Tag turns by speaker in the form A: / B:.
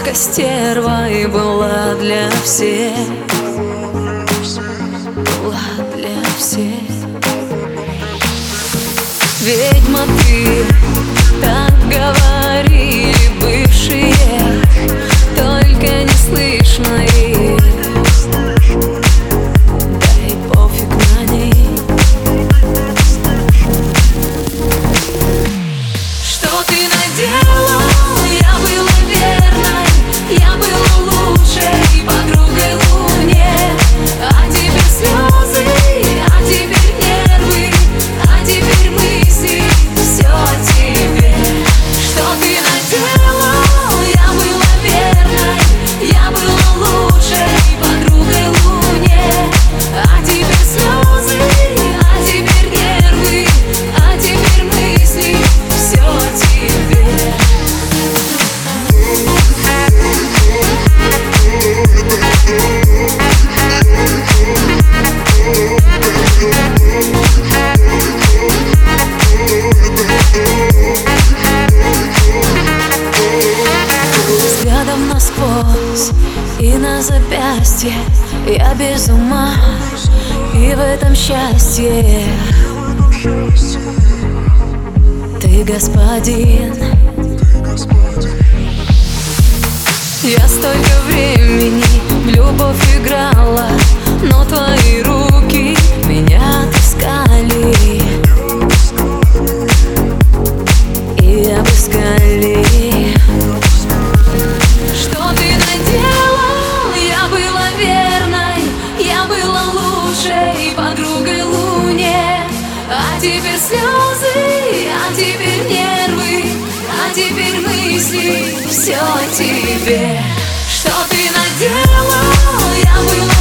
A: только стерва и была для всех, была для всех. Ведьма ты, так говорили бывшие, только не слышно их. Да и пофиг на них. Что ты наделал? Я была верной, я была лучшей подругой Луне. А теперь слезы, а теперь нервы, а теперь мысли, все о тебе. Что ты наделал? Я была верной, я была лучшей подругой Луне. А теперь слезы, а теперь нервы, а теперь мысли, все о тебе. Взглядом насквозь и на запястье я без ума, и в этом счастье. Ты господин. Я столько времени в любовь играла, но твои руки меня отыскали и обыскали. Что ты наделал? Я была верной, я была лучшей подругой Луне. А теперь слезы, а теперь нервы, а теперь мысли, все о тебе. Что ты наделал? Я была